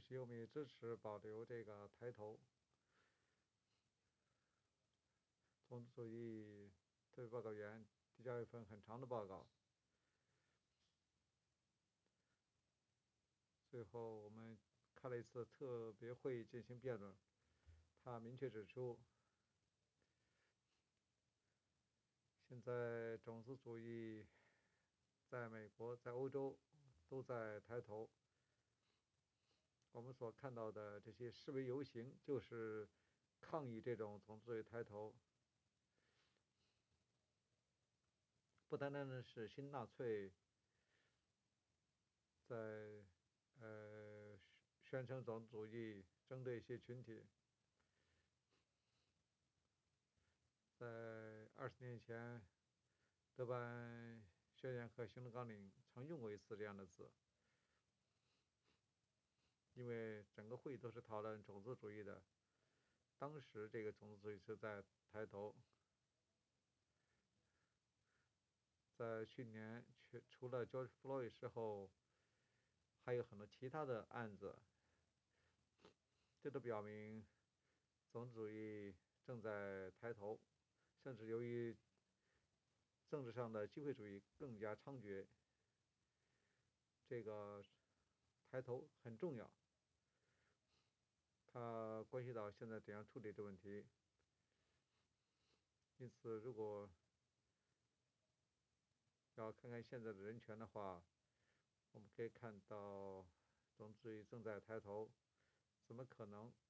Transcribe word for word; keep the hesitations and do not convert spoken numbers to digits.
席，我们也支持保留这个抬头。种族主义特别报告员提交一份很长的报告，最后我们开了一次特别会议进行辩论。他明确指出，现在种族主义在美国、在欧洲都在抬头。我们所看到的这些示威游行，就是抗议这种种族主义抬头。不单单的是新纳粹在呃宣称种族主义，针对一些群体。在二十年前，德班宣言和行动纲领曾用过一次这样的字，因为整个会议都是讨论种族主义的。当时这个种族主义是在抬头。在去年，除了 George Floyd 之后，还有很多其他的案子，这都表明种族主义正在抬头，甚至由于政治上的机会主义更加猖獗。这个抬头很重要，它关系到现在怎样处理这个问题。因此，如果要看看现在的人权的话，我们可以看到种族主义正在抬头，怎么可能